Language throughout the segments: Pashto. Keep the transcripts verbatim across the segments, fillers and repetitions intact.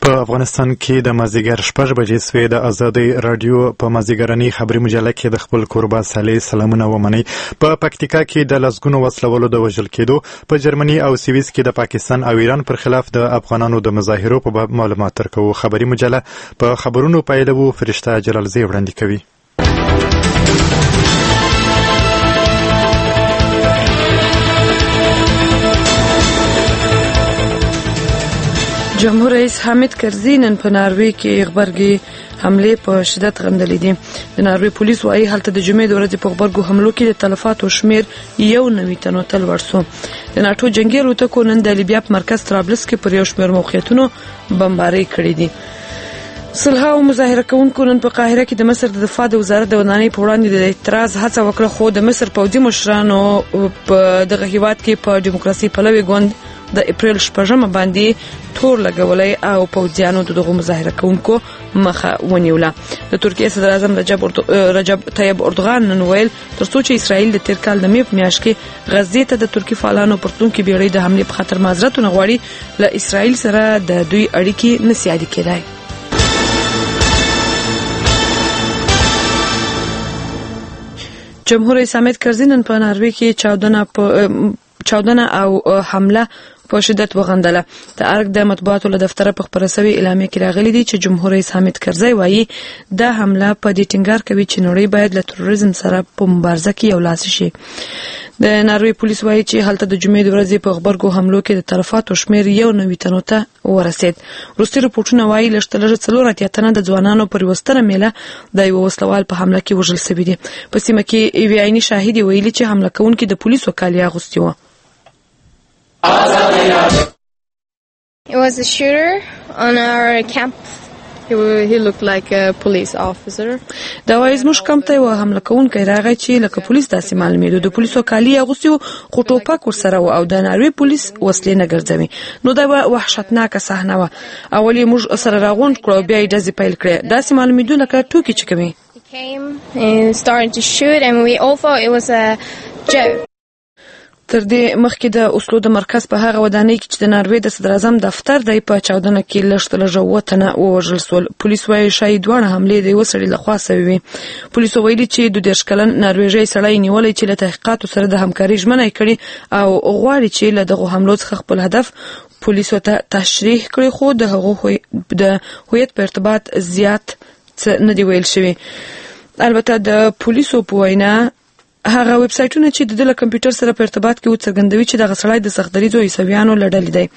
په افغانستان کې د مازدیګر شپږ بجې سوې د ازادۍ رادیو په مازدیګرنۍ خبري مجله کې د خپل کوربه صالح سلامونه ومنئ. په پکتیکا کې د لسګونو وسلوالو د وژل کېدو، په جرمني او سویس کې د پاکستان او ایران پر خلاف د افغانانو د مظاهرو په باب معلومات ورکوو. خبري مجله په خبرونو پیلوو. فرشته جلالزی وړاندې کوي. جمهور رئیس حامد کرزي نن په ناروې کې غبرګي حملې په شدت غندلې دي. د ناروې پولیس وايي هلته د جمعې د ورځې په غبرګو حملو کې د تلفاتو شمیر یو نوي تنو ته لوړ شو. د ناټو جنگي الوتکو نن د لیبیا په مرکز طرابلس کې پر یو شمېر موقعیتونو بمبارۍ کړې دي. صلح او مظاهره کوونکو نن په قاهره کې د مصر د دفاع د وزارت د ودانۍ په وړاندې د اعتراض هڅه وکړه، خو د مصر پوځي مشرانو په دغه هیواد کې په دیموکراسي پلوي ګوند د اپریل شپږمه باندې تور لګولای او پوځیانو دغه مظاهره کوونکو مخه ونیوله. د ترکیه صدر اعظم رجب رجب طیب اردوغان نن ویل ترڅو چې اسرائیل د تیر کال د می په میاشت کې غزې ته د ترکی فعالانو پر تونکي بیړۍ د حمله په خطر معذرت ونغواړي، له اسرائیل سره د دوی اړیکې نسي عادي کېدای. جمهور رئیس حامد کرزي نن په ناروې کې چاودنه په چاودنه او حمله په شدت وغندله. د ارګ د مطبوعاتو له دفتره په خبره شوی اعلامیه کې راغلي دي چې جمهور رئیس حامد کرزي وایي دا حمله په دې ټینګار کوي چې نړۍ باید له تروریزم سره په مبارزه کې یو لاس شي. د ناروې پولیس وایي چې هلته د جمعې د ورځې په غبرګو حملو کې د تلفاتو شمیر یو نوي تنو ته ورسید. وروستي رپورټونه وایي لږترلږه څلور اتیا تنه د ځوانانو پر وستره میله د یو وسلوال په حمله کې وژل شوي دي. په سیمه کې یوې عیني شاهدې ویلي چې حمله کوونکي د پولیسو کالي اغوستي وو. It was a shooter on our camp. He, he looked like a police officer. دا وایي زموږ کمپ ته یو حمله کوونکی راغی چې لکه پولیس داسې معلومېدو. د پولیسو کالي اغوستي وو خو ټوپک ورسره و او د ناروې پولیس وسلې نه ګرځوي. نو دا وحشتناکه صحنه وه. اول یې موږ سره راغونډ کړو او بیا یې ډزې پیل کړې. داسې معلومېدو لکه ټوکې چې کوي. He came and started to shoot and we all thought it was a joke. تر دې مخکې د اوسلو د مرکز په هغه ودانۍ کې چې د ناروې د صدر اعظم دفتر دی په چاودنه کې لږترلږه اووه تنه ووژل شول. پولیس وایي ښایي دواړه حملې د یوه سړي لخوا سوې وي. پولیسو ویلي چې دوه دېرش کلن ناروېژی سړی نیولی چې له تحقیقاتو سره د همکارۍ ژمنه یې کړې او غواړي چې له دغو حملو څخه خپل هدف پولیسو ته تشریح کړي، خو د هغو د هویت په ارتباط زیات څه نه دي ویل شوي. البته د پولیسو په وینا هغه ویب سایټونه چې د له کمپیوټر سره په ارتباط کې وڅرګندوي چې دغه سړی د سختدریځو عیسویانو له ډلې دی.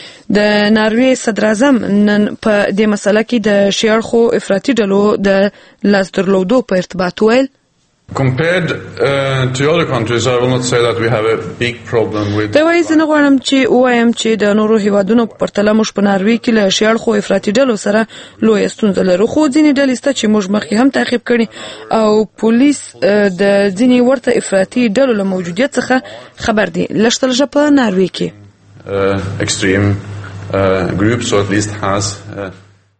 د ناروې صدر اعظم نن په دې مسله کې د شیاړخو افراطي ډلو د لاس درلودو په ارتباط ویل Compared uh, to other countries, I will not say that we have a big problem with. دا وایي زه نه غواړم چې ووایم چې د نورو هیوادونو په پرتله موږ په ناروې کې له شیاړخو افراطي ډلو سره لویه ستونزه لرو، خو ځینې ډلې شته چې موږ مخکې هم تعقیب کړي او پولیس د ځینې ورته افراطي ډلو له موجودیت څخه خبر دي. لږترلږه په ناروې کې extreme uh, groups or at least has uh,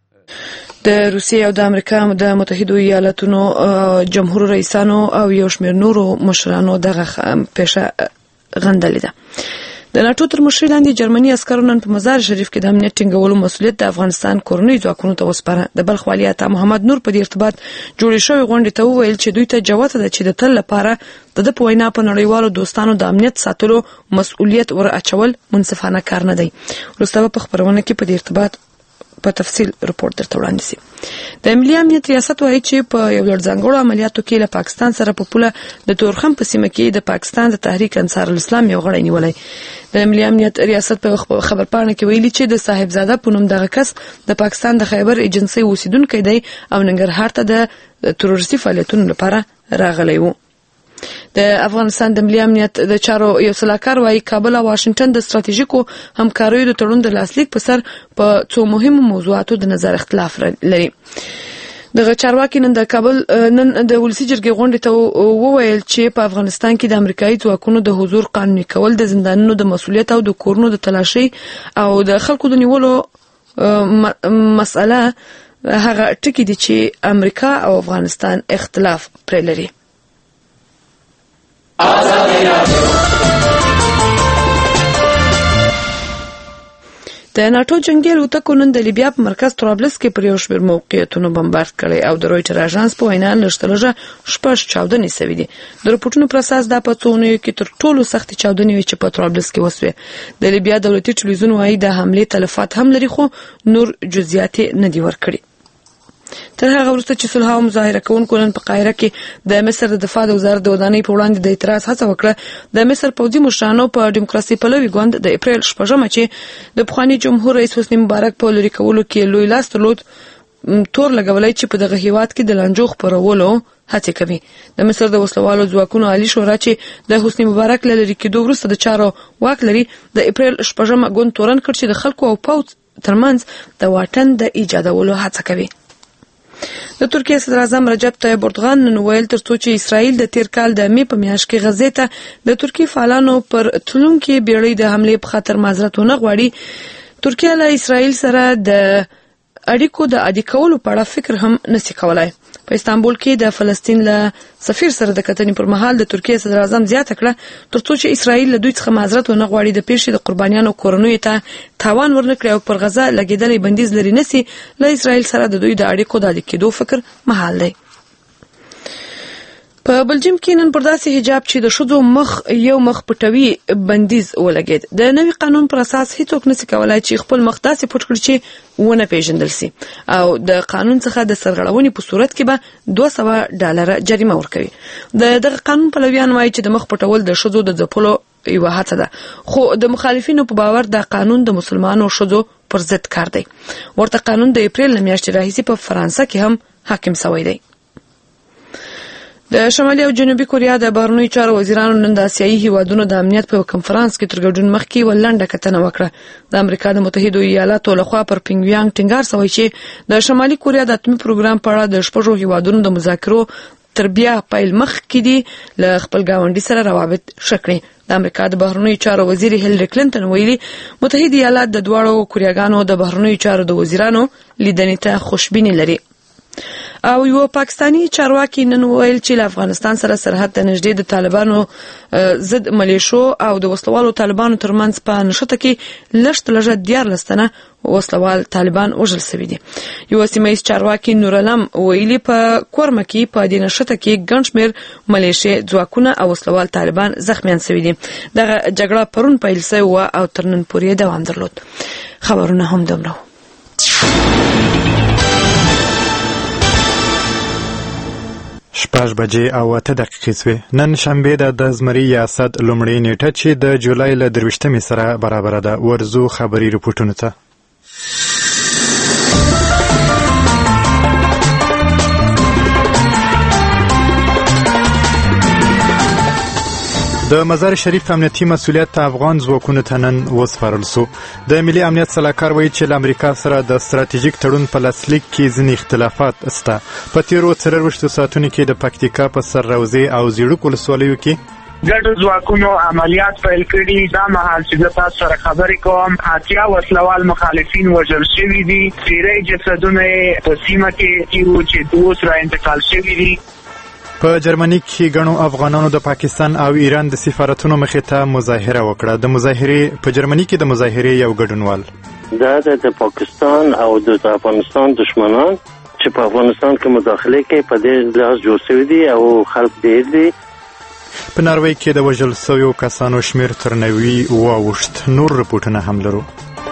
د روسیې او د امریکا د متحدو ایالاتونو جمهور رئیسانو او یو شمېر نورو مشرانو دغه پیښه غندلې ده. د ناټو تر مشرۍ لاندې جرمني عسکرو نن په مزار شریف کې د امنیت ټینګولو مسؤلیت د افغانستان کورنیو ځواکونو ته وسپاره. د بلخ والي عطا محمد نور په دې ارتباط جوړې شوې غونډې ته وویل چې دوی ته جوته ده چې د تل لپاره د ده په وینا په نړیوالو دوستانو د امنیت ساتلو مسؤلیت ور اچول منصفانه کار نه دی. وروسته په خپرونه کې په دې ارتباط په تفصیل رپورت درته وړاندې شي. د ملي امنیت ریاست وایي چې په یو لړ ځانګړو عملیاتو کې له پاکستان سره په پوله د تورخم په سیمه کې د پاکستان د تحریک انصار الاسلام یو غړی نیولی. د ملي امنیت ریاست په خبرپاڼه کې ویلي چې د صاحبزاده په نوم دغه کس د پاکستان د خیبر ایجنسۍ اوسیدونکی دی او ننګرهار ته د تروریستي فعالیتونو لپاره راغلی و. د افغانستان د ملي امنیت د چارو یو سلاکار وایي کابل او واشنگټن د ستراتیژیکو همکاریو د تړون د لاسلیک په سر په څو مهمو موضوعاتو د نظر اختلاف لري. دغه چارواکي نن د کابل نن د ولسي جرګې غونډې ته وویل چې په افغانستان کې د امریکایي ځواکونو د حضور قانوني کول د زندانونو د مسؤلیت او د کورونو د تلاشي او د خلکو د نیولو مسأله هغه ټکي دي چې امریکا او افغانستان اختلاف پرې لري. د ناتو جنگي الوتکو نن د لیبیا په مرکز طرابلس کې پر یو شمېر موقعیتونو بمبارد کړي او د رویټر اژانس په وینا لږترلږه شپږ چاودنې سوي دي. د رپورټونو پر اساس دا په څو اونیو کې تر ټولو سختې چاودنې وې چې په طرابلس کې وسوې. د لیبیا دولتي ټلویزیون وايي د حملې تلفات هم لري خو نور جزئیات نه دي ورکړي. تر هغه وروسته چې صلح او مظاهره کوونکو نن په قاهره کې د مصر د دفاع د وزارت د ودانۍ په وړاندې د اعتراض هڅه وکړه، د مصر پوځي مشرانو په دیموکراسي پلوي ګوند د اپریل شپږمه چې د پخواني جمهور رئیس حسني مبارک په لري کولو کې لوی لاس درلود تور لګولای چې په دغه هیواد کې د لانجو خپرولو هڅه کوي. د مصر د وسلوالو ځواکونو عالی شورا چې د حسني مبارک له لري کېدو وروسته د چارو واک لري د اپریل شپږمه ګوند تورن کړ چې د خلکو او پوځ ترمنځ د واټن د ایجادولو هڅه کوي. د ترکیه صدر اعظم رجب طیب اردوغان نن ویل ترڅو چې اسرائیل د تیر کال د مې په میاشت کې غزې ته د ترکیه فعالانو پر تلونکي بیړۍ د حملې په خاطر معذرت ونه غواړي، ترکیه له اسرائیل سره د اړیکو د عادي کولو په اړه فکر هم نشي کولای. په استانبول کې د فلسطین له سفیر سره د کتنې پر مهال د ترکیه صدر اعظم زیاته کړه ترڅو چې اسرائیل له دوی څخه معذرت ونه غواړي د پیښې د قربانیانو کورنیو ته تاوان ورنکړي او پر غزه لګیدلې بندیز لري نسی له اسرائیل سره د دوی د اړیکو د عادي کېدو فکر محال دی. په بلجیم کې نن پر داسې حجاب چې د ښځو مخ یو مخ پټوي بندیز ولګید. د نوي قانون پر اساس هیڅوک نشي کولای چې خپل مخ داسې پټ کړي چې ونه پیژندل شي او د قانون څخه د سرغړونې په صورت کې به دوه سوه ډالر جریمه ورکوي. د دغه قانون پلویان وایي چې د مخ پټول د ښځو د ځپلو یوه هڅه ده، خو د مخالفینو په باور دا قانون د مسلمانو ښځو پر ضد کار دی. ورته قانون د اپریل له میاشتې راهیسې په فرانسه کې هم حاکم شوی دی. د شمالي او جنوبي کوریا د بهرنیو چارو وزیرانو نن د آسیایي هیوادونو د امنیت په کنفرانس کې تر ګډون مخکې یوه لنډه کتنه وکړه. د امریکا د متحدو ایالاتو لخوا پر پینګیانګ ټینګار شوی چې د شمالي کوریا د اتمي پروګرام په اړه د شپږو هیوادونو د مذاکرو تر بیا پیل مخکې دي له خپل ګاونډي سره روابط ښه کړي. د امریکا د بهرنیو چارو وزیر هیلری کلینټن ویلي متحد ایالات د دواړو کوریاګانو د بهرنیو چارو د وزیرانو لیدنې ته خوشبیني لري. او یو پاکستانی چارواکي نن ویل چې له افغانستان سره سرحد ته نږدې د طالبانو ضد ملیشو او د وسلوالو طالبانو ترمنځ په نښته کې لږ تر لږه دیارلس تنه وسلوال طالبان وژل شوي دي. یو سیمه ییز چارواکي نورالم ویلي په کورمه کې په دې نښته کې ګڼ شمېر ملیشې ځواکونه او وسلوال طالبان زخمیان شوي دي. دغه جګړه پرون پیل شوې وه او تر نن پورې دوام درلود. خبرونه هم دومره. شپږ بجې او اته دقیقې سوې. نن شنبې ده د زمري یاست لومړۍ نیټه چې د جولای له درویشتمې سره برابره ده. ورځو خبري رپورټونو ته. د مزار شریف امنیتي مسؤلیت افغان ځواکونو ته نن وسپارل سو. د ملي امنیت سلاکار وایي چې له امریکا سره د ستراتیژیک تړون په لاسلیک کې ځینې اختلافات شته. په تیرو څلرویشتو ساعتونو کې د پکتیکا په سر روضې او زیړوک ولسوالیو کې ګډو ځواکونو عملیات پیل کړي. دا مهال چې زه تاسو سره خبرې کوم اتیا وسلوال مخالفین وژل شوي دي. ډېری جسدونه یې په سیمه کې تیرو چې اوس را انتقال شوي دي. په جرمني کې ګڼو افغانانو د پاکستان او ایران د سفارتونو مخې ته مظاهره وکړه. د مظاهرې په جرمني کې د مظاهرې یو ګډونوال دا د پاکستان او د افغانستان دشمنان چې په افغانستان کې مداخله کوي په دې لاس جوړ شوي دي او خلک ډېر دي. په ناروې کې د وژل شویو کسانو شمېر تر نوي واوښت. نور رپورټونه هم لرو.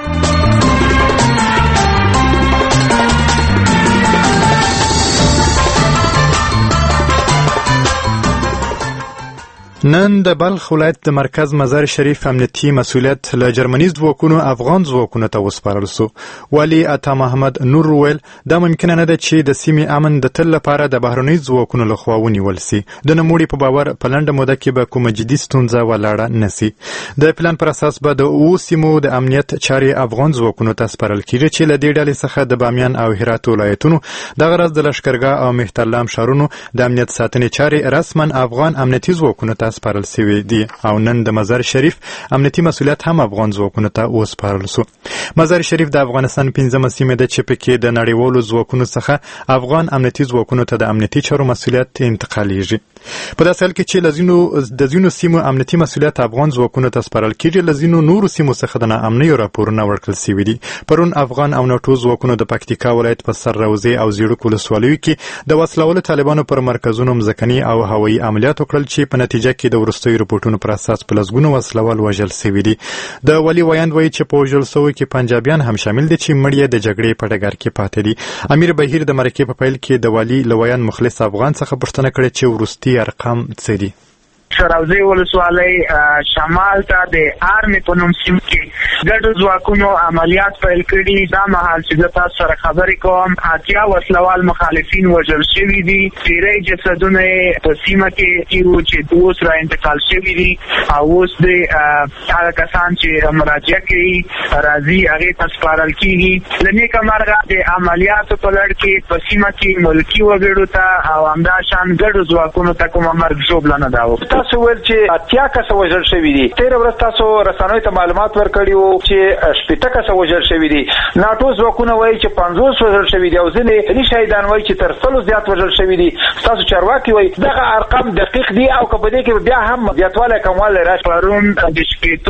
نن د بلخ ولایت د مرکز مزار شریف امنیتي مسؤلیت له جرمني ځواکونو افغان ځواکونو ته وسپارل سو. والي عطا محمد نور ویل دا ممکنه نه ده چې د سیمې امن د تل لپاره د بهرنیو ځواکونو لخوا ونیول سي. د نوموړي په باور په لنډه موده کې به کومه جدي ستونزه ولاړه نه سي. د پلان پر اساس به د اوو سیمو د امنیت چارې افغان ځواکونو ته سپارل کیږي چې له دې ډلې څخه د بامیان او هرات ولایتونو دغه راز د لښکرګاه او مهترلام ښارونو د امنیت ساتنې چارې رسما افغان امنیتي ځواکونو ته ته سپارل شوي دي او نن د مزار شریف امنیتي مسؤلیت هم افغان ځواکونو ته وسپارل شو. مزار شریف د افغانستان پنځمه سیمه ده چې پکې د نړیوالو ځواکونو څخه افغان امنیتي ځواکونو ته د امنیتي چارو مسؤلیت انتقالیږي. په داسې حال کې چې لزینو د ځینو سیمو امنیتي مسؤلیت افغان ځواکونو ته سپارل کیږي، لزینو نورو سیمو څخه د ناامنیو راپورونه ورکړل شوي دي. پرون افغان او ناټو ځواکونو د پکتیکا ولایت په سر روضې او زیړک ولسوالیو کې د وسلوالو طالبانو پر مرکزونو مځکني او هوایي عملیات وکړل چې په نتیجه کې د وروستیو رپورټونو پر اساس په لسګونو وسلوال وژل شوي دي. د والي ویاند وایي چې په وژل شویو کې پنجابیان هم شامل دي چې مړ یې د جګړې په ډګر کې پاتې دي. امیر بهیر د مرکې په پیل کې د والي له ویاند مخلص افغان څخه پوښتنه کړې چې وروستي ارقام څه دي. سراوزی ولسوالۍ شمال ته د آرمي په نوم سیمه کې ګډو ځواکونو عملیات پیل کړي. دا مهال چې زه تاسو سره خبرې کوم اتیا وسلوال مخالفین وژل شوي دي. تیرې جسدونه په سیمه کې تیرو چې اوس را انتقال شوي دي او اوس د هغه کسان چې مراجعه کوي راځي هغې ته سپارل کېږي. له نیکه مرغه د عملیاتو په لړ کې په سیمه کې ملکي وګړو ته او همداشان ګډو ځواکونو ته کومه مرګ ژوبله نه ده. تاسو ویل چې اتیا کسه وژل شوي دي. تېره ورځ تاسو رسنیو ته معلومات ورکړي وو چې شپېته کسه وژل شوي دي. ناټو ځواکونه وایي چې پنځوس وژل شوي دي او ځینې علي شهیدان وایي چې تر سلو زیات وژل شوي دي. ستاسو چارواکي وایي دغه ارقام دقیق دي او که په دې کې بیا هم زیاتوالی کموالی راشي. پرون د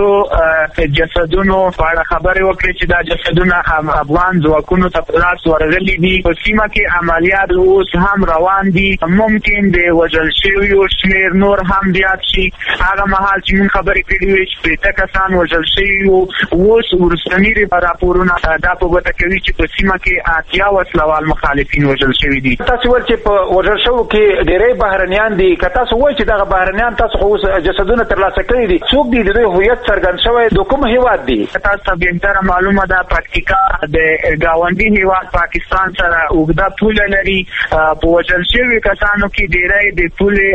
شپېتو جسدونو په اړه خبرې وکړې چې دا جسدونه افغان ځواکونو ته په لاس ورغلي دي. په سیمه کې عملیات اوس هم روان دي. ممکن د وژل شویو شمېر نور هم زیات شي. هغه مهال چې موږ خبرې کړې وې چې شپېته کسان وژل شوي وو، اوس وروستني راپورونه دا په ګوته کوي چې په سیمه کې اتیا وسلوال مخالفین وژل شوي دي. تاسو ویل چې په وژل شوو کې ډېری بهرنیان دي. که تاسو وایئ چې دغه بهرنیان تاسو خو اوس جسدونه ترلاسه کړي دي، څوک دي؟ د دوی هویت څرګند شوی د کوم هېواد دي؟ تاسو ته بهتره معلومه ده پکتیکا د ګاونډي هېواد پاکستان سره اوږده پوله لري. په وژل شوي کسانو کې ډېری د پولې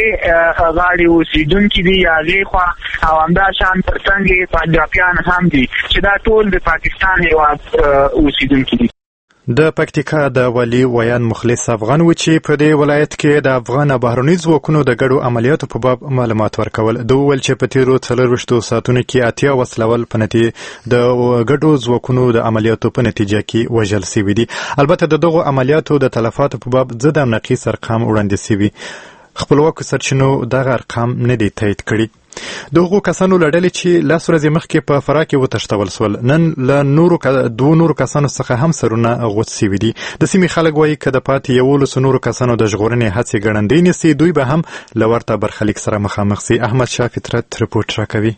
هغې غاړې اوسېدونکي دي یا هغې خوا او همداشان تر څنګ یې پنجابیان هم دي چې دا ټول د پاکستان هېواد اوسېدونکي دي. د پکتیکا د والي ویاند مخلص افغان و چې په دې ولایت کې د افغان بهرني ځواکونو د ګډو عملیاتو په باب معلومات ورکول. د وویل چې په تیرو څلرویشتو ساعتونو کې اتیا وسلوال په نتیجه د ګډو ځواکونو د عملیاتو په نتیجه کې وژل شوي دي. البته د دغو عملیاتو د تلفاتو په باب ضد او نقیص ارقام وړاندې شوي. خپلواکو سرچینو دغه ارقام نه دي تایید کړي. د هغو کسانو له ډلې چې لس ورځې مخکې په فراه کې وتښتول شول، نن له نورو دوو نورو کسانو څخه هم سرونه غوڅ شوي دي. د سیمې خلک وایي که د پاتې یولسو نورو کسانو د ژغورنې هڅې ګړندۍ نیسي، دوی به هم له ورته برخلیک سره مخامخ سي. احمد شاه فطرت رپورټ راکوي.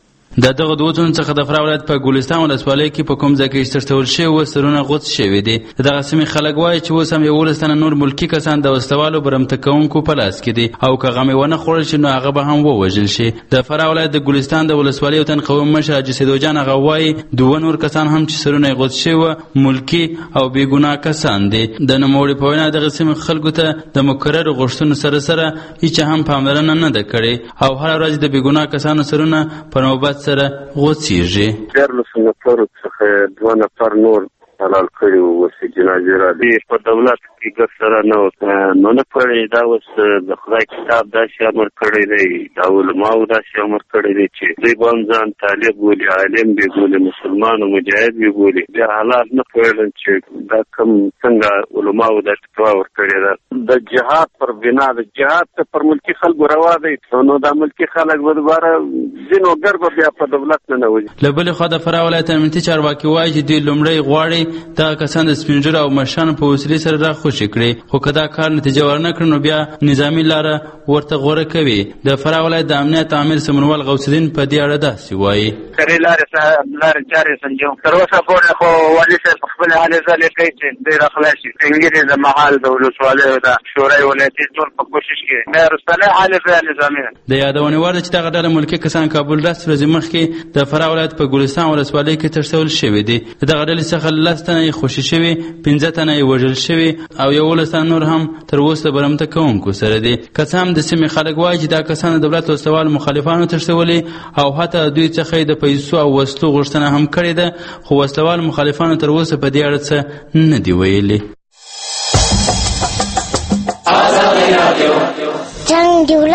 د دغه دوو تنو څخه د فراه ولایت په ګلستان ولسوالۍ کې په کوم ځای کې چې تښتول شوي سرونه غوڅ شوي دي. د دغه سیمې خلک وایي چې اوس هم یولس تنه نور ملکي کسان د وسلوالو برمته کوونکو په لاس کې دي او که غم یې ونه خوړل شي نو هغه به هم ووژل شي. د فراه ولایت د ګلستان د ولسوالۍ یو تن قومي مشر حاجي سیدوجان هغه وایي دوه نور کسان هم چې سرونه یې غوڅ شوي ملکي او بېګناه کسان دي. د نوموړي په وینا دغه سیمې خلکو ته د مکررو غوښتنو سره سره هیڅ هم پاملرنه نه ده کړې او هره ورځ د بېګناه کسانو سرونه په نوبت سره غوڅ سیږي. دیارلسو نفرو څخه دوه نفر نور حلال کړي وو چې جنازې را دي په دولت کې ګر سره نه نو نه پړې. دا اوس د خدای کتاب داسې امر کړی دی، د علماو داسې امر کړی دی چې دوی به هم ځان طالب بولي، عالم به بولي، مسلمان او مجاهد به بولي. بیا حالات نه پوهېدل چې دا کوم څنګه علماو دا فتوا ورکړې ده. د جهاد پر بنا د جهاد ته پر ملکي خلکو روا دی نو دا ملکي خلک به دوباره ځینو ګر به بیا په دولت نه ننوځي. له بلې خوا د فراه ولایت امنیتي چارواکي وایي چې دوی لومړی غواړي دغه کسان د سپین ږیرو او مشرانو په وسیلې سره راخوشي کړي، خو که دا کار نتیجه ورنه کړي نو بیا نظامي لاره ورته غوره کوي. د فراه ولایت د امنیت عامل سمنوال غوث الدین په دې اړه داسې وایي. سرې لارې لارې چارې سنجوم تر اوسه پورې خو والي صاحب په خپلې هلې ځلې کوي چې دوی راخلاص شي. سپین ږیري د مهال د ولسوالیو د شورای ولایتي ټول په کوشش کې دا وروستنۍ حالې بیا نظامي ده. د یادونې وړ ده چې دغه ډله ملکي کسان کابل لس ورځې مخکې د فراه ولایت په ګلستان ولسوالۍ کې تښتول شوي دي. د دغه ډلې څخه لس تنه یې خوشي شوي، پنځه تنه یې وژل شوي او یولس تنه نور هم تر اوسه برمته کوونکو سره دي. که څه هم د سیمې خلک وایي چې دا کسان د دولت وسلوالو مخالفانو تښتولي او حتی دوی څخه د پیسو او وسلو غوښتنه هم کړې ده، خو وسلوالو مخالفانو تر اوسه په دې اړه څه نه دي ویلي. جنگ دی ولک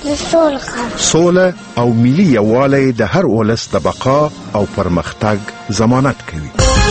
سوله او ملي یووالی د هر ولس د بقا او پرمختګ ضمانت کوي.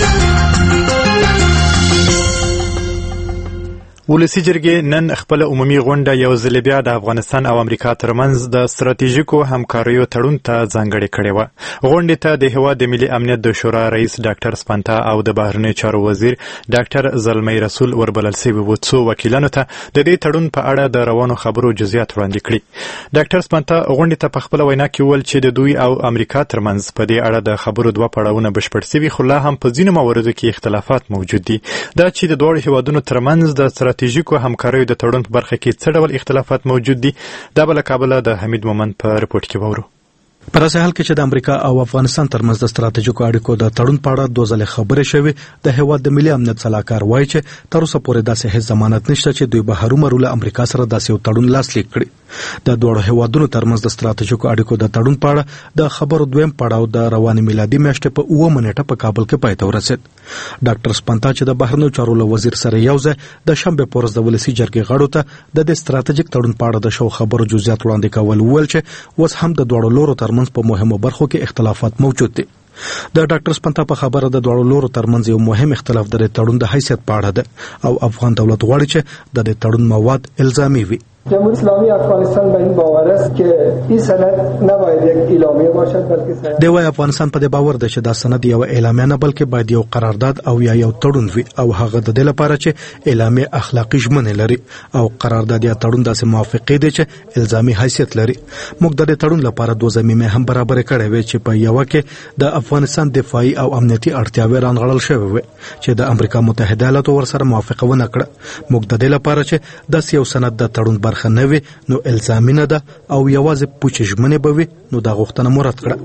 ولسی جرګې نن خپل عمومي غونډه یو ځل بیا د افغانستان او امریکا ترمنځ د ستراتیژیکو همکاریو تړون ته ځانګړې کړې وه. غونډې ته د هیواد د ملي امنیت د شورا رئیس ډاکټر سپنتا او د بهرنیو چارو وزیر ډاکټر زلمی رسول وربلل سوي وو، څو وکیلانو ته د دې تړون په اړه د روانو خبرو جزئیات وړاندې کړي. ډاکټر سپنتا غونډې ته په خپله وینا کې وویل چې د دوی او امریکا ترمنځ په دې اړه د خبرو دوه پړاوونه بشپړ سوي، خو لا هم په ځینو مواردو کې اختلافات موجود دي. دا چې د دواړو هیوادونو ترمنځ د ستراتیژیکو همکاریو د تړون په برخه کې څه ډول اختلافات موجود دي، دا به له کابله د حمید مومند په رپورټ کې وورو. په داسې حال کې چې د امریکا او افغانستان ترمنځ د ستراتیژیکو اړیکو د تړون په اړه دوه ځلې خبرې شوې، د هیواد د ملي امنیت سلاکار وایي چې تر اوسه پورې داسې هیڅ ضمانت نشته چې دوی به هرومرو له امریکا سره داسې یو تړون لاسلیک کړي. د دواړو هیوادونو ترمنځ د ستراتیژیکو اړیکو د تړون په اړه د خبرو دویم پړاو د روانې میلادي میاشتې په اوه منېټه په کابل کې پای ته ورسېد. ډاکټر سپنتا چې د بهرنیو چارو له وزیر سره یو ځای د شنبې په ورځ د ولسي جرګې غړو ته د دې ستراتیژیک تړون په اړه د شو خبرو جزئیات وړاندې کول، وویل چې اوس هم د دواړو لورو ترمنځ په مهمو برخو کې اختلافات موجود دي. د ډاکټر سپنتا په خبره د دواړو لورو ترمنځ یو مهم اختلاف د تړون د حیثیت په اړه ده او افغان دولت غواړي چې د دې تړون مواد الزامي وي. جمهوری اسلامی افغانستان به این باور است که این سند نباید یک اعلامیه باشد بلکه سند. دی وايي افغانستان په دې باور ده چې دا سند یو اعلامیه نه بلکې باید یو قرارداد او یا یو تړون وي، او هغه د دې لپاره چې اعلامیه اخلاقی ژمنې لري او قرارداد یا تړون داسې موافقې دي چې الزامي حیثیت لري. موږ د دې تړون لپاره دوه ضمیمې هم برابر کړې وې چې په یو کې د افغانستان دفاعي او امنیتي اړتیاوې رانغړل شوې وې چې د امریکا متحده ایالاتو ورسره موافقه ونه کړه. موږ د دې لپاره چې داسې یو سند د تړون برخه نه وي نو الزامي نه ده او یوازې پوچ ژمنې به وي، نو دا غوښتنه مو رد کړه.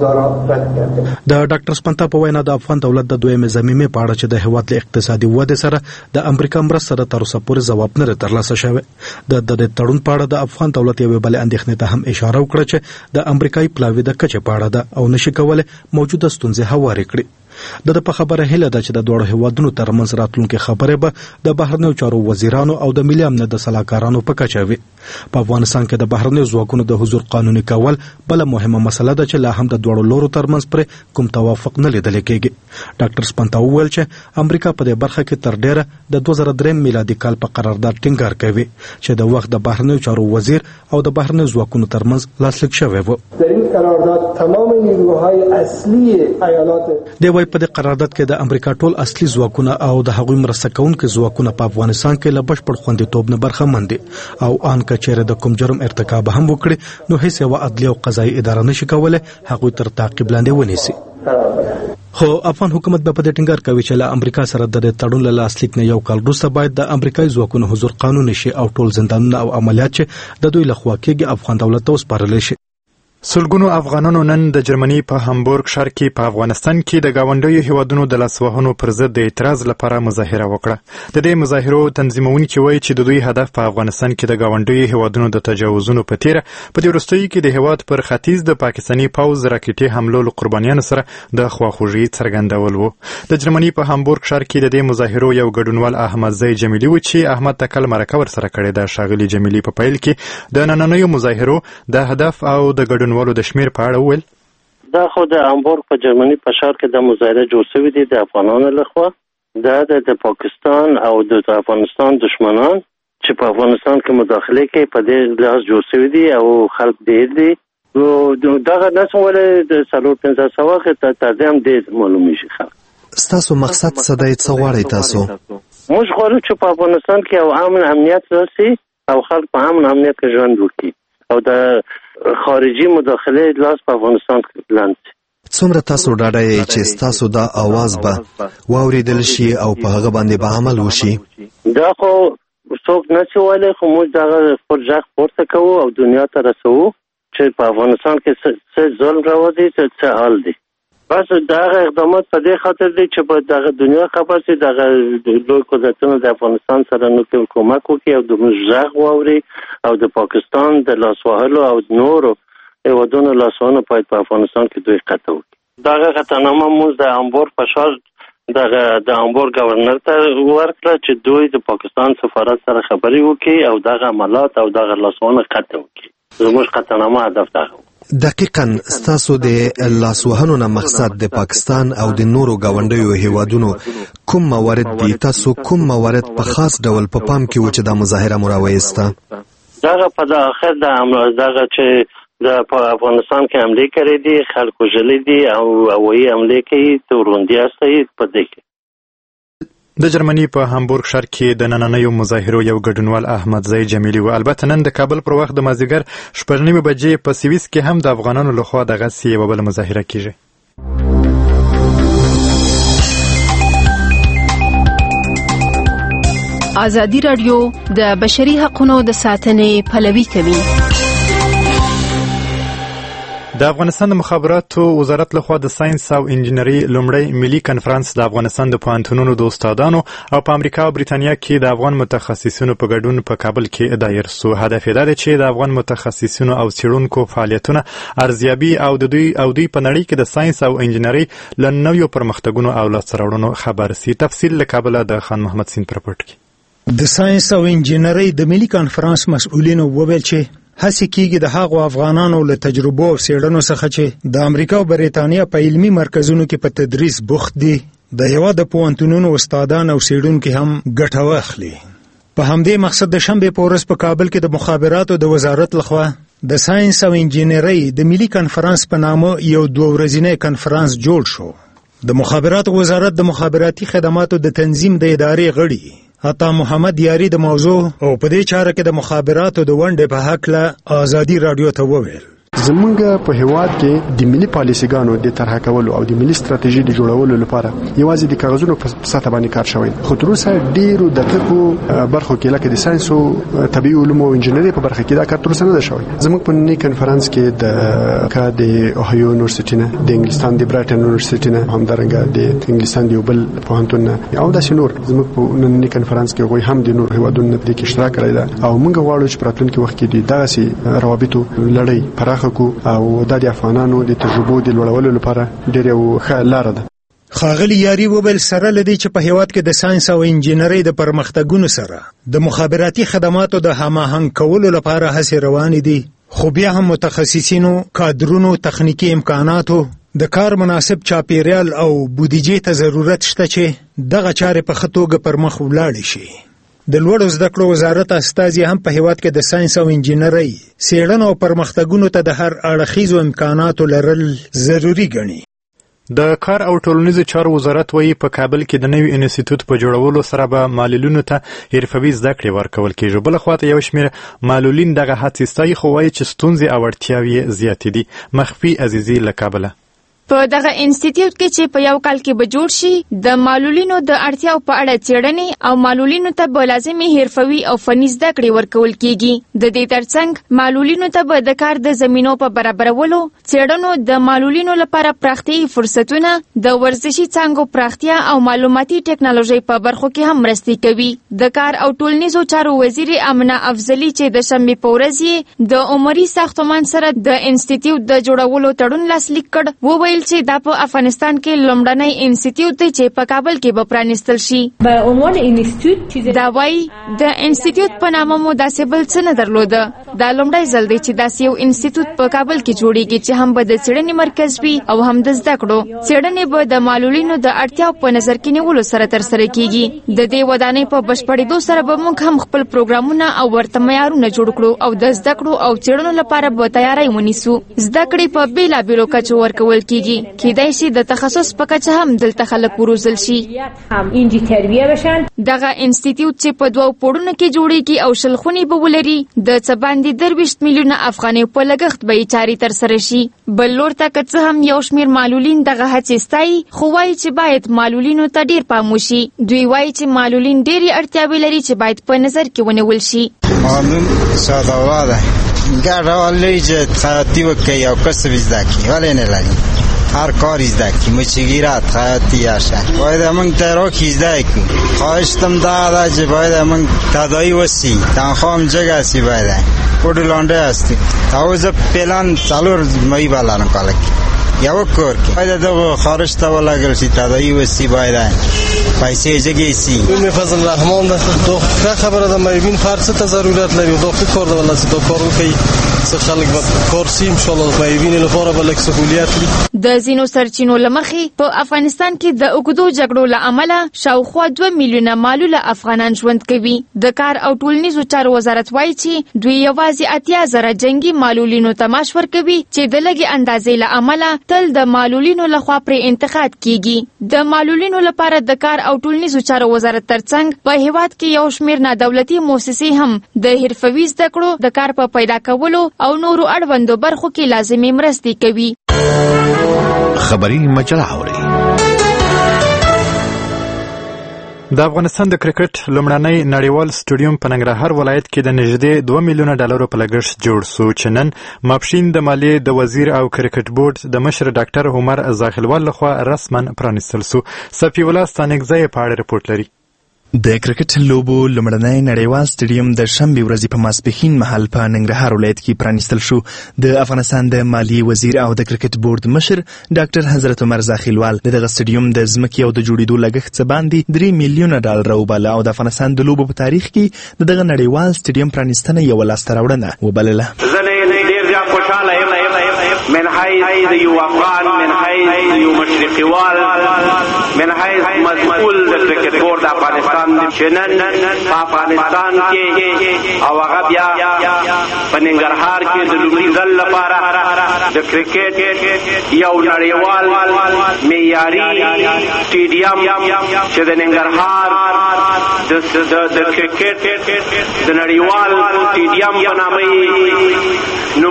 د ډاکټر سپنتا په وینا د افغان دولت د دویمې ضمیمې په اړه چې د هیواد له اقتصادي ودې سره د امریکا مرسته د تر اوسه پورې ځواب نه ترلاسه شوی. د د تړون په اړه د افغان دولت یوې بلې اندېښنې ته هم اشاره وکړه چې د امریکایي پلاوي د کچې په اړه ده او نشي کولای موجوده ستونزې هوارې کړي. د په خبره هله ده چې د دوه هیوادونو ترمنځ راتلونکي خبره به د بهرنیو چارو وزیرانو او د ملي امنیت د سلاکارانو په کچه وي. په افغانستان کې د بهرنیو ځواکونو د حضور قانوني کول بل مهمه مسله ده چې لا هم د دوه لورو ترمنځ پر کوم توافق نه لیدل کېږي. ډاکټر سپنتا وویل چې امریکا په دې برخه کې تر ډیره د دوه زره درې میلادي کال په قرارداد ټینګار کوي چې د وخت د بهرنیو چارو وزیر او د بهرنیو ځواکونو ترمنځ لاسلیک شوی و. در این قرارداد تمام نیروهای اصلی ایالات دی وايي په دې قرارداد کې د امریکا ټول اصلي ځواکونه او د هغوی مرسته کوونکي ځواکونه په افغانستان کې له بشپړ خوندیتوب نه برخمن دي او ان که چیرې د کوم جرم ارتکاب هم وکړي نو هیڅ یوه عدلي او قضایي اداره نشي کولی هغوی تر تعقیب لاندې ونیسي. خو افغان حکومت به په دې ټینګار کوي چې له امریکا سره د تړون له لاسلیک نه یو کال وروسته باید د امریکایي ځواکونو حضور قانوني شي او ټول زندانونه او عملیات چې د دوی لخوا کېږي افغان دولت ته وسپارلی شي. سلګونو افغانانو نن د جرمني په هامبورګ ښار کې په افغانستان کې د گاونډیو هیوادونو د لاسوهنو پر ضد د اعتراض لپاره مظاهره وکړه. د دې مظاهرو تنظیمونکي وایي چې د دوی هدف په افغانستان کې د گاونډیو هیوادونو د تجاوزونو په تیره په دې وروستیو کې د هیواد پر ختیځ د پاکستاني پوځ راکټي حملو له قربانیانو سره د خواخوږۍ څرګندول وو. د جرمني په هامبورګ ښار کې د دې مظاهرو یو ګډونوال احمد زی جمیلي و چې احمد تکل مرکه ورسره کړې ده. ښاغلي جمیلي په پیل کې د نننیو مظاهرو د هدف او د ګډون ولو د شمیر په اړه وویل. دا خو د هامبورګ په جرمني په ښار کې د مظاهره جوړ شوی دی د افغانانو لخوا. دا د پاکستان او د افغانستان دشمنان چې په افغانستان کې مداخله کوي په دې لحاظ جوړ شوی دی او خلک ډېر دي. دغه ناس ولې د څلور پنځه سوه کې تر هم ډېر معلومي شي. ستاسو مقصد څه دی؟ څه غواړئ تاسو؟ موږ غواړو چې په افغانستان کې یو امن امنیت راسي او خلک په امن امنیت کې ژوند وکړي او د خارجي مداخله لاس په افغانستان کې لاندې. څومره تاسو ډاډه یې چې ستاسو دا आवाज به واوریدل شي او په هغه باندې به عمل وشي؟ دا خو څوک نه شي ویلی، خو موږ دغه خپل غږ پورته کوو او دنیا ته رسوو چې په افغانستان کې څه ظلم راوځي، څه حال دی. بس دغه اقدامات په دې خاطر دی چې په دغه دنیا خبر شي دغه لوی قدرتونه د افغانستان سره نو کومک وکړي او د موږ غږ واوري او د پاکستان د لاس وهلو او نورو هیوادونو لاسوهنو باید په افغانستان کې دوی قطع وکړي. دغه قطعنامه موږ د هامبورګ په ښار دغه د هامبورګ گورنر ته ورکړه چې دوی د پاکستان سفارت سره خبرې وکړي او دغه عملات او دغه لاسوهنه قطع وکړي. زموږ قطعنامه هدف ده. دقیقاً ستاسو د لاسوهنو نه مقصد د پاکستان او د نورو گاونډیو هیوادونو کوم موارد دي؟ تاسو کوم موارد په خاص ډول په پام کې و چې دا مظاهره مو راوایسته؟ دغه په د اخر د دغه چې د افغانستان کې حمله کړې دي، خلکو ژلې دي او هوایي حمله کوي، توروندي استي په دې کې. د جرمني په هامبورګ ښار کې د نننیو مظاهرو یو ګډونوال احمد زئی جمیلي و. البته نن د کابل پر وخت د مازدیګر شپږ نیمې بجې په سویس کې هم د افغانانو لخوا دغسې یوه بله مظاهره کیږي. ازادي راډیو د بشري حقوقو د ساتنې پلوي کوي. د افغانستان د مخابراتو وزارت لخوا د ساينس او انجینری لومړی ملي کنفرانس د افغانستان د پوهنتونونو د استادانو او په امریکا او بریتانیا کې د افغان متخصصینو په ګډون په کابل کې دایر سو. هدف یې دا دی چې د افغان متخصصینو او څېړونکو فعالیتونه ارزیابي او د دوی او دوی په نړۍ کې د ساينس او انجینری له نویو پرمختګونو او لاسته راوړنو خبر سي. تفصیل له کابل د خان محمد سین پرپورټ کې. د ساينس او انجینری د ملي کنفرانس مسؤلینو وویل چې هڅه کیږي د هغو افغانانو له تجربو او څېړنو څخه چې د امریکا او بریتانیا په علمي مرکزونو کې په تدریس بوخت دي د هېواد د پوهنتونونو استادان او څېړونکي هم ګټه واخلي. په همدې مقصد د شنبې په ورځ په کابل کې د مخابراتو د وزارت لخوا د ساينس او انجینری د ملي کنفرانس په نامه یو دوه ورځنی کنفرانس جوړ شو. د مخابراتو وزارت د مخابراتي خدماتو د تنظیم د ادارې غړي عطا محمد یاری د موضوع او په دې چاره کې د مخابراتو د ونډې په حق له ازادي رادیو ته وویل. زمونږ په هیواد کې د ملي پالیسیګانو د طرح کولو او د ملي ستراتیژي د جوړولو لپاره یوازې د کاغذونو په سطح باندې کار شوی، خو تر اوسه ډیرو دقیقو برخو کې لکه د ساينس او طبي علومو او انجینری په برخه کې دا کار تر اوسه نه دی شوی. زموږ په نړۍ کنفرانس کې د کا د اوهایو یونیورسيټي نه، د انګلستان د برایټن یونیورسيټي نه، همدارنګه د انګلستان د یو بل پوهنتون نه او داسې نور زموږ په نړۍ کنفرانس کې غوي هم د نور هیوادونو د کې اشتراک کړی دی او موږ غواړو چې راتلونکي وخت کې د داسې روابطو لړۍ پراخه او د افغانانو د تجربو د لوړولو لپاره ډېر یو ښه لاره ده. خاغلی یاری وویل سره لدی چې په هیواد کې د ساينس او انجینری د پرمختګونو سره د مخابراتي خدماتو د هماهنګ کولو لپاره هڅې روانې دي، خو بیا هم متخصصینو، کادرونو، تخنیکی امکاناتو، د کار مناسب چاپیریال او بودیجې ته ضرورت شته چې دغه چارې په ښه توګه پر مخ ولاړې شي. د لوړو زده کړو وزارت استازي هم په هیواد کې د ساينس او انجینری څېړنو او پرمختګونو ته د هر اړخیزو امکاناتو لرل ضروري ګڼي. د کار او ټولنیزو چارو وزارت وایي په کابل کې د نوي انسټیټیوټ په جوړولو سره به معلولینو ته حرفوي زده کړې ورکول کېږي. بله خواته یو شمېر معلولین دغه هڅې ستایي، خو وایي چې ستونزې او اړتیاوې زیاتې دي. مخفي عزیزي له کابله. په دغه انسټیټیوټ کې چې په یو کال کې به جوړ شي د معلولینو د اړتیاو په اړه څېړنې او معلولینو ته به لازمي حرفوي او فني زده کړې ورکول کیږي. د دې ترڅنګ معلولینو ته به د کار د زمینو په برابرولو، څېړنو، د معلولینو لپاره پراختیايي فرصتونه، د ورزشي څانګو پراختیا او معلوماتي ټکنالوژي په برخو کې هم مرستې کوي. د کار او ټولنیزو چارو وزیر امنه افضلي چې د شنبې په ورځ یې د عمري ساختمان سره د انسټیټیوټ د جوړولو تړون لاسلیک کړ، وویل چې دا په افغانستان کې لومړنی انسټیټیوټ دی چې په کابل کې به پرانیستل شي. په عنوان انسټیټیوټ دا وایي د انسټیټیوټ په نامه مو داسې بل څه نه درلوده. دا لومړی ځل دی چې داسې یو انسټیټیوټ په کابل کې جوړیږي چې هم به د څېړنې مرکز وي او هم د زده کړو. څېړنې به د معلولینو د اړتیاو په نظر کې نیولو سره ترسره کیږي. د دې ودانۍ په بشپړېدو سره به موږ هم خپل پروګرامونه او ورته معیارونه جوړ کړو او د زده کړو او څېړنو لپاره به تیاری ونیسو. زده کړې په بېلابېلو کچو ورکول کیږي. کېدای شي د تخصص په کچه هم دلته خلک وروزل شي. دغه انسټیټیوټ چې په دوو پوړونو کې جوړیږي او شل خونې به ولري، د څه باندې درویشت میلیونه افغانۍ په لګښت به یې چارې ترسره شي. بل لور ته که څه هم یو شمېر معلولین دغه هڅې ستایي، خو وایي چې باید معلولینو ته ډېر پام وشي. دوی وایي چې معلولین ډېرې اړتیاوې لري چې باید په نظر کې ونیول شي. معلول ساده ده ګډه ولې چې خیاطي وکړي او کسب زده کړي، ولې نه لري هر کاری زده کړي، مچګیرات خیاطي یاشه باید موږ ته راکړي زده کړو. خواهش تم دا ده چې باید موږ تداعی وسی تنخواه هم جګه سی باید پوډ لانډه هستی او زه پلان څلور مای بالانو کال کې یو کور کې باید دغه خارج ته ولګل شي تداعی وسی باید پیسې جګې سي. مې فضل الرحمن ده. دوه خبره ده مې بین فرصت ته ضرورت لري، دوه کار ده ولسی دوه کار کوي څه خلک به کار سي ان شاء الله د پایوینې لپاره به لږ سهولیات وي. د ځینو سرچینو له مخې په افغانستان کې د اوږدو جګړو له امله شاوخوا دوه میلیونه معلوله افغانان ژوند کوي. د کار او ټولنیزو چارو وزارت وایي چې دوی یوازې اتیا زره جنګي معلولینو ته معاش ورکوي چې د لږې اندازې له امله تل د معلولینو لخوا پرې انتقاد کیږي. د معلولینو لپاره د کار او ټولنیزو چارو وزارت ترڅنګ په هیواد کې یو شمېر نادولتي موسسې هم د حرفوي زده کړو د کار په پیدا کولو او نورو اړوندو برخو کې لازمي مرستې کوي. خبري مجله اوري. د افغانستان د کرکټ لومړنی نړیوال سټیډیوم په ننګرهار ولایت کې د نږدې دوه میلیونه ډالرو په لګښت جوړ سو چې نن ماپښین د مالیې د وزیر او کرکټ بورډ د مشر ډاکټر عمر زاخیلوال لخوا رسما پرانیستل سو. صفي الله ستانکزی په اړه رپورټ لري. د کرکټ لوبو لومړنی نړیوال سټیډیوم د شنبې ورځې په ماسپښین مهال په ننګرهار ولایت کې پرانیستل شو. د افغانستان د مالیې وزیر او د کرکټ بورډ مشر ډاکټر حضرت عمر زاخیلوال دغه سټیډیوم د ځمکې او د جوړېدو لګښت څخه باندې درې میلیونه ډالر وباله او د افغانستان د لوبو په تاریخ کې د دغه نړیوال سټیډیوم پرانیستنه یو لاسته راوړنه وبلله. من حيث د یو افغان من حيث یو مشرقي وال من حيث مسؤول د کرکټ بورډ افغانستان چې نن په افغانستان کې او هغه بیا په ننګرهار کې د لومړي ځل لپاره د کرکټ یو نړیوال معیاري سټیډیوم چې د ننګرهار د کرکټ د نړیوال سټیډیوم په نامه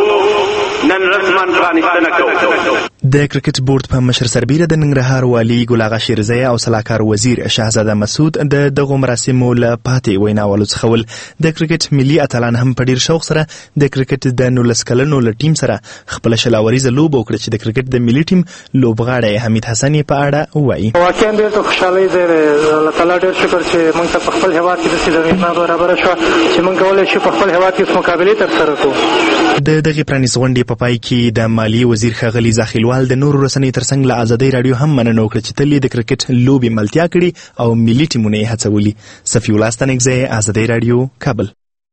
نومو نن رسما پرانیستنه کوو. د کرکټ بورډ په مشر سربیره د ننګرهار والي ګل اغا شیرزی او سلاکار وزیر شهزاده مسعود د دغه مراسمو له پاتې ویناوالو څخه ول. د کرکټ ملي اتلان هم په ډیر شوق سره د کرکټ د نولس کلنو له ټیم سره خپل شلاوریزه لوبه وکړه چې د کرکټ د ملي ټیم لوبغاړی حمید حسن په اړه وایي. واقعا ډیر ته خوشحالي ده. الله تعالی ډیر شکر چې موږ ته په خپل هیواد کې د سیدنې برابر شو چې موږ کولای شو په خپل هیواد کې مقابله تر سره کوو. د دغه پرانیز غونډې په پای کې د مالیې وزیر ښاغلي زاخیلوال د نورو رسنیو ترڅنګ له ازادۍ راډیو هم مننه وکړه چې تل د کرکټ لوبې ملتیا کړي او ملي ټیمونه یې هڅولي. صفي الله ستانکزی، ازادۍ راډیو، کابل.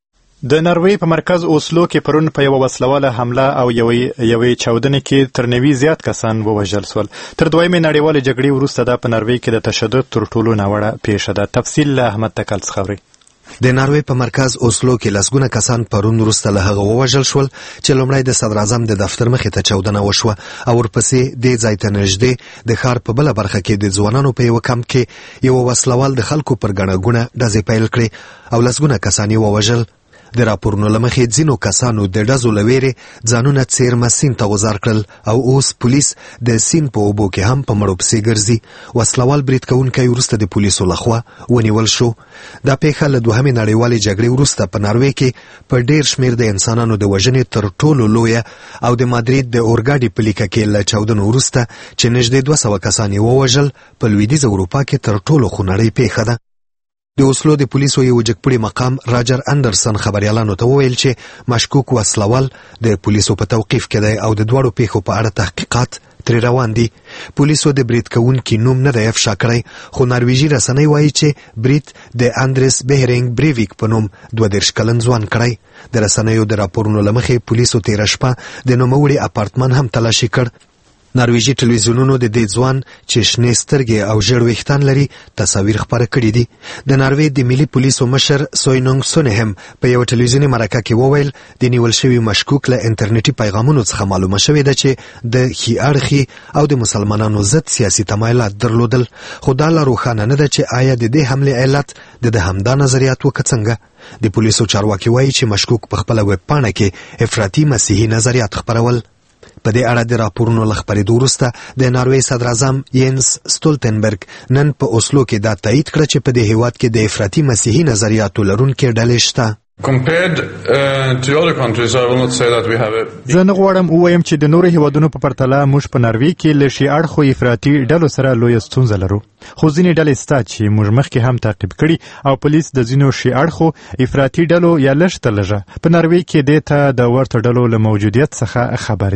د ناروې په مرکز اوسلو کې پرون په یوه وسلواله حمله او یوې یوې چاودنې کې تر نوي زیات کسان ووژل سول. تر دویمې نړیوالې جګړې وروسته دا په ناروې کې د تشدد تر ټولو ناوړه پیښه ده. تفصیل له احمد تکل څخه اورئ. د ناروې په مرکز اوسلو کې لسګونه کسان پرون وروسته له هغه ووژل شول چې لومړی د صدر اعظم د دفتر مخې ته چاودنه وشوه او ورپسې دې ځای ته نږدې د ښار په بله برخه کې د ځوانانو په یوه کمپ کې یوه وسلوال د خلکو پر ګڼه ګوڼه ډزې پیل کړې او لسګونه کسان یې ووژل. د راپورونو له مخې ځینو کسانو د ډزو له ویرې ځانونه څیرمه سیند ته غوځار کړل او اوس پولیس د سیند په اوبو کې هم په مړو پسې ګرځي. وسلوال برید کوونکی وروسته د پولیسو لخوا ونیول شو. دا پیښه له دوهمې نړیوالې جګړې وروسته په ناروې کې په ډیر شمېر د انسانانو د وژنې تر ټولو لویه او د مادرید د اورګاډي په لیکه کې له چاودنو وروسته چې نږدې دوه سوه کسان یې ووژل په لویدیځه اروپا کې تر ټولو خونړۍ پیښه ده. د اوسلو د پولیسو یو جګپړي مقام راجر انډرسن خبريالانو ته وویل چې مشکوک وسلوال د پولیسو په توقیف کې دی او د دواړو پیښو په اړه تحقیقات ترې روان دي. پولیسو د برید کوونکي نوم نه دی افشا کړی خو نارویژي رسنۍ وایي چې برید د اندریس بهرینګ بریویک په نوم دوه دېرش کلن ځوان کړی. د رسنیو د راپورونو له مخې پولیسو تېره شپه د نوموړي اپارتمان هم تلاشي کړ. نارویژي ټلویزیونونو د دې ځوان چې شنې سترګې او ژیړ ویښتان لري تصاویر خپاره کړي دي. د ناروې د ملي پولیسو مشر سوینونګ سونه هم په یو ټلویزیوني مرکه کې وویل د نیول شوي مشکوک له انټرنیټي پیغامونو څخه معلومه شوې ده چې د ښي اړخي او د مسلمانانو ضد سیاسي تمایلات درلودل. خو دا لا روښانه نه ده چې آیا د دې حملې علت د د همدا نظریاتو که څنګه. د پولیسو چارواکي وایي چې مشکوک په خپله ویب پاڼه کې افراطي مسیحي نظریات خپرول. په دې اړه د راپورونو له خپرېدو وروسته د ناروې صدر اعظم یینس ستولتنبرګ نن په اوسلو کې دا تایید کړه چې په دې هیواد کې د افراطي مسیحي نظریاتو لرونکي ډلې شته. Compared uh, to other countries, I will not say that we have a... زه نه غواړم ووایم چې د نورو هیوادونو په پرتله موږ په ناروې کې له شي اړخو افراطي ډلو سره لویه ستونزه لرو. خو ځینې ډلې سته چې موږ مخکې هم تعقیب کړي او پولیس د ځینو شي اړخو افراطي ډلو یا لږ تر لږه په ناروې کې دې ته د ورته ډلو له موجودیت څخه خبر دي.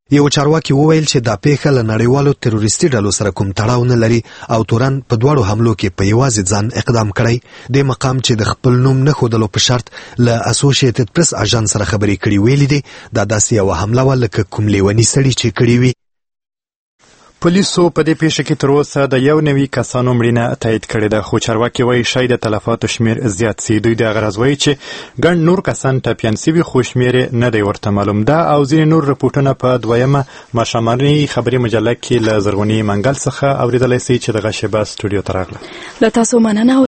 یو چارواکي وویل چې دا پیښه له نړیوالو تروریستي ډلو سره کوم تړاو نه لري او تورن په دواړو حملو کې په یوازې ځان اقدام کړی. د مقام چې د خپل نوم نه ښودلو په شرط له اسوسییټډ پریس اژانس سره خبرې کړي ویلي دي دا داسې یوه حمله وه لکه کوم لیوني سړي چې کړې وي. پولیسو په دې پیښه کې تر اوسه د یو نوي کسانو مړینه تایید کړې ده، خو چارواکي وایي شاید د تلفاتو شمیر زیات سي. دوی د غرض وایي چې ګڼ نور کسان ټپیان سوي خو شمیر نه دی ورته معلوم ده. او ځینې نور رپورټونه په دویمه ماښامنۍ خبري مجله کې له زرغونې منګل څخه اورېدلی سئ چې دغه شیبه سټوډیو ته راغله. له تاسو مننه.